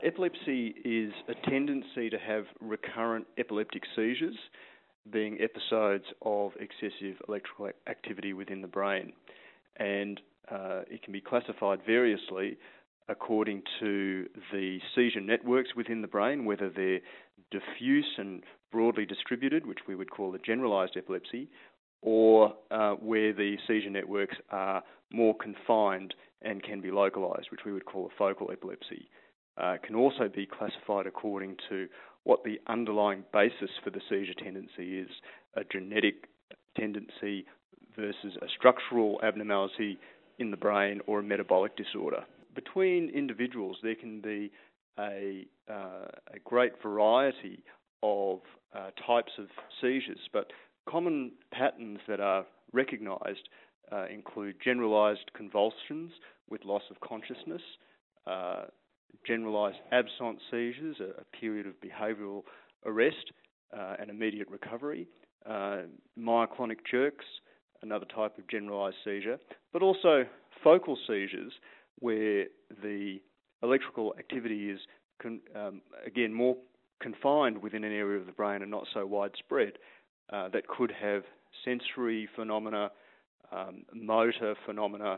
Epilepsy is a tendency to have recurrent epileptic seizures, being episodes of excessive electrical activity within the brain. And it can be classified variously according to the seizure networks within the brain, whether they're diffuse and broadly distributed, which we would call a generalized epilepsy, or where the seizure networks are more confined and can be localized, which we would call a focal epilepsy. It can also be classified according to what the underlying basis for the seizure tendency is, a genetic tendency versus a structural abnormality in the brain or a metabolic disorder. Between individuals, there can be a great variety of types of seizures, but common patterns that are recognised include generalised convulsions with loss of consciousness, generalised absence seizures, a period of behavioural arrest and immediate recovery, myoclonic jerks, another type of generalised seizure, but also focal seizures where the electrical activity is, again, more confined within an area of the brain and not so widespread, that could have sensory phenomena, motor phenomena,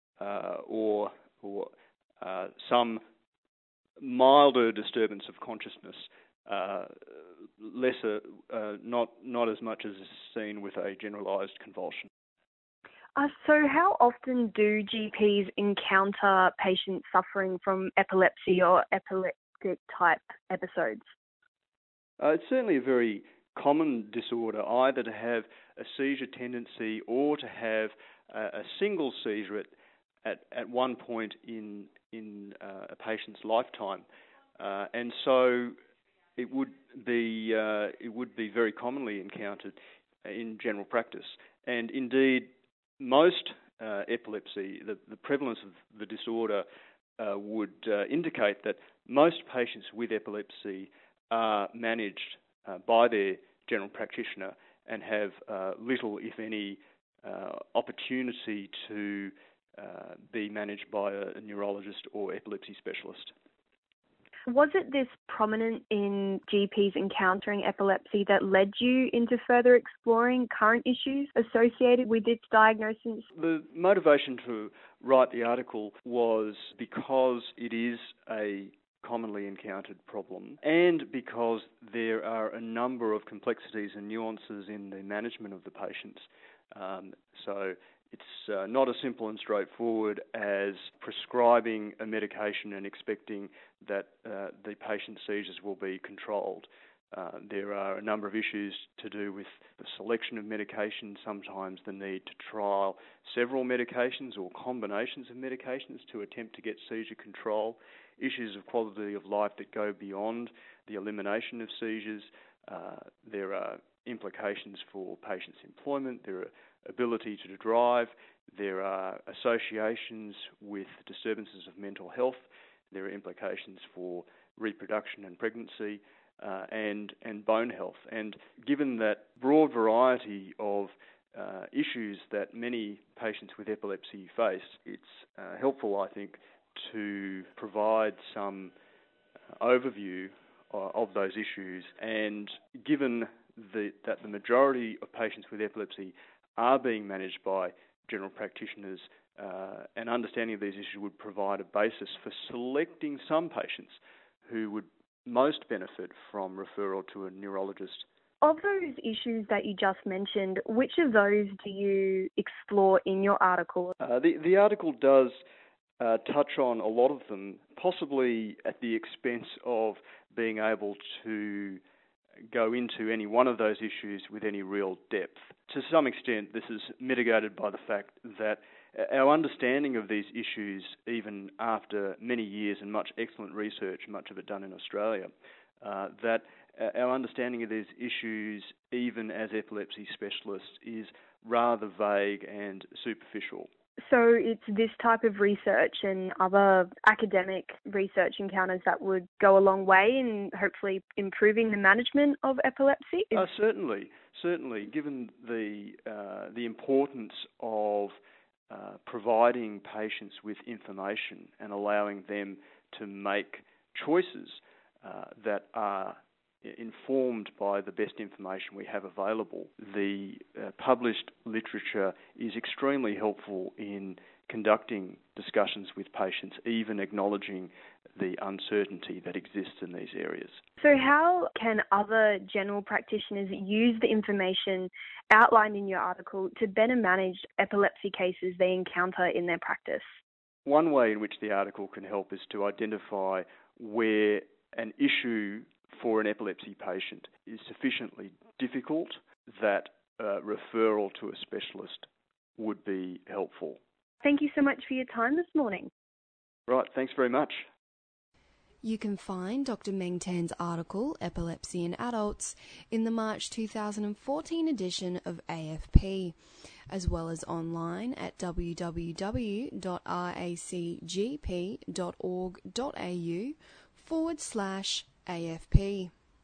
or some milder disturbance of consciousness, lesser, not as much as is seen with a generalised convulsion. So how often do GPs encounter patients suffering from epilepsy or epileptic type episodes? It's certainly a very common disorder, either to have a seizure tendency or to have a single seizure at one point in a patient's lifetime, and so it would be very commonly encountered in general practice. And indeed, most epilepsy, the prevalence of the disorder would indicate that most patients with epilepsy are managed by their general practitioner and have little, if any, opportunity to be managed by a neurologist or epilepsy specialist. Was it this prominent in GPs encountering epilepsy that led you into further exploring current issues associated with its diagnosis? The motivation to write the article was because it is a commonly encountered problem and because there are a number of complexities and nuances in the management of the patients. So it's not as simple and straightforward as prescribing a medication and expecting that the patient's seizures will be controlled. There are a number of issues to do with the selection of medications, sometimes the need to trial several medications or combinations of medications to attempt to get seizure control, issues of quality of life that go beyond the elimination of seizures. There are implications for patients' employment, their ability to drive. There are associations with disturbances of mental health. There are implications for reproduction and pregnancy and bone health. And given that broad variety of issues that many patients with epilepsy face, it's helpful, I think, to provide some overview of those issues. And given that the majority of patients with epilepsy are being managed by general practitioners, an understanding of these issues would provide a basis for selecting some patients who would most benefit from referral to a neurologist. Of those issues that you just mentioned, which of those do you explore in your article? The article does touch on a lot of them, possibly at the expense of being able to go into any one of those issues with any real depth. To some extent, this is mitigated by the fact that our understanding of these issues, even after many years and much excellent research, much of it done in Australia, that our understanding of these issues, even as epilepsy specialists, is rather vague and superficial. So it's this type of research and other academic research encounters that would go a long way in hopefully improving the management of epilepsy? Certainly. Given the importance of providing patients with information and allowing them to make choices that are informed by the best information we have available. The published literature is extremely helpful in conducting discussions with patients, even acknowledging the uncertainty that exists in these areas. So how can other general practitioners use the information outlined in your article to better manage epilepsy cases they encounter in their practice? One way in which the article can help is to identify where an issue for an epilepsy patient is sufficiently difficult that referral to a specialist would be helpful. Thank you so much for your time this morning. Right, thanks very much. You can find Dr. Meng Tan's article, Epilepsy in Adults, in the March 2014 edition of AFP, as well as online at www.racgp.org.au/AFP.